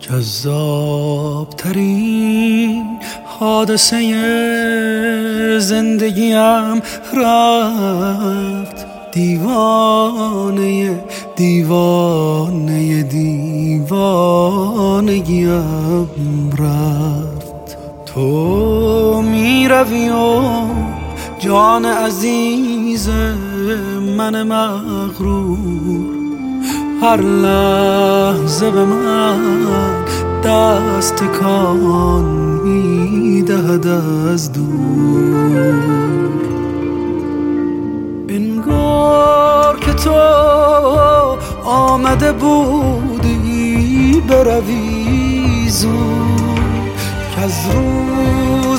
جذاب ترین حادثه زندگیم رفت، دیوانه دیوانه دیوانگیم رفت. تو می روی و جان عزیز من مغرور هر لحظه به من دست تکان می‌دهد از دور. انگار که تو آمده بودی بروی زود، که از روز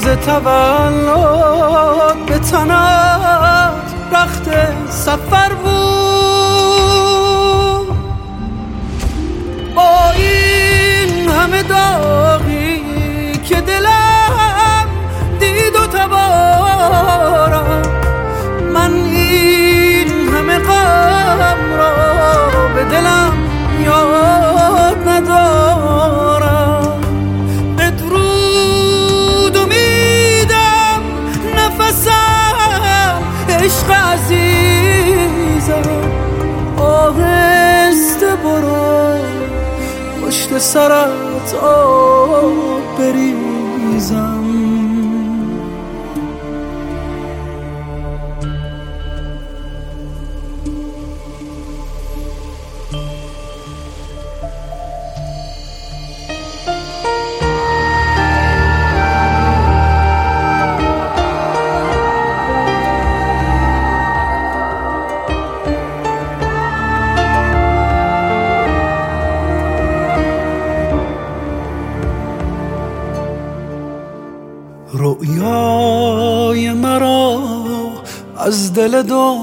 تولد به تنت رخت سفر بود. با این همه داغی که دلم دید و تبارم، من این همه غم را به دلم یاد ندارم. بدرود امیدم نفسم عشق عزیزم، آهسته برو پشت سرت آب بریزم. رؤیای مرا از دل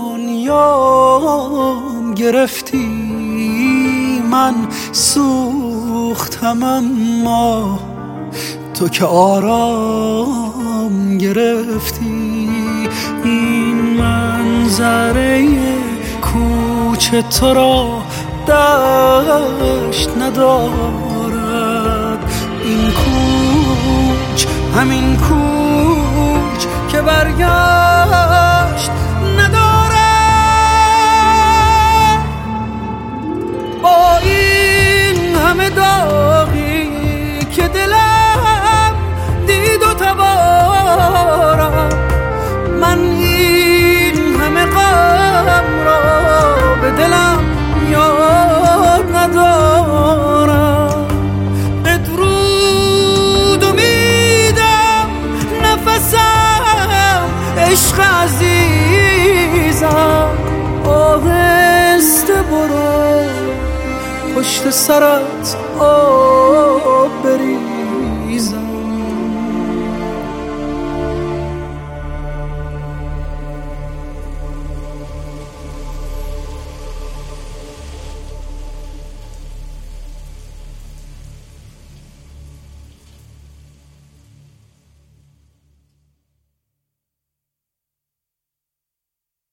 دنیام گرفتی، من سوختم اما تو که آرام گرفتی. این منظره کوچه تو را دشت ندارد، این کوچ همین کوچ که برگشت نداره. با این همه داغی که دلم دید و تبارم، من این همه غم را به دلم یاد ندارم. عشق عزیزم، آهسته برو پشت سرت آب بریزم.